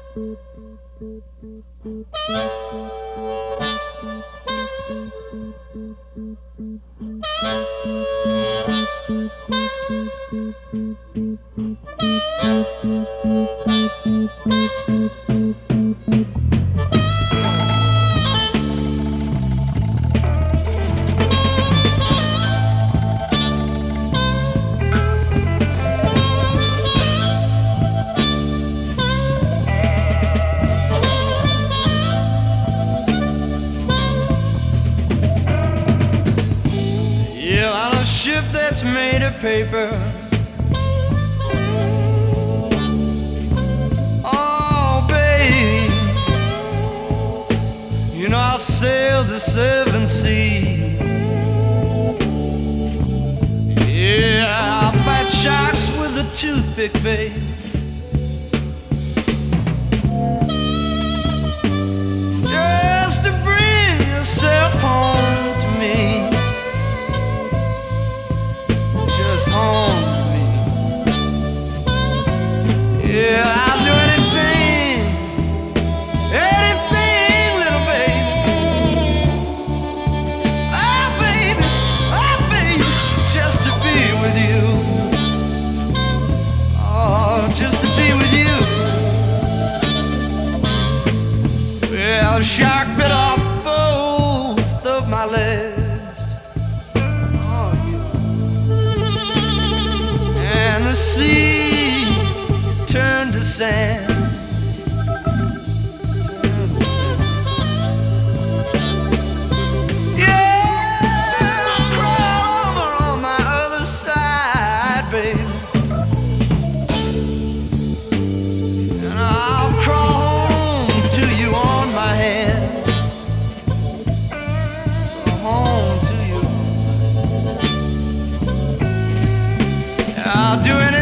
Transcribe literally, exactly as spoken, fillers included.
A ship that's made of paper. Oh, babe, you know I'll sail the seven seas. Yeah, I'll fight sharks with a toothpick, babe. Just to bring yourself home to me. Home to me. Yeah, I'll do anything, anything, little baby. Oh, baby, oh, baby, just to be with you. Oh, just to be with you. Well, a shark bit off both of my legs. And the sea turned to sand, turned to sand. Yeah, I'll crawl over on my other side, baby, and I'll crawl home to you on my hand, home to you. I'll do anything.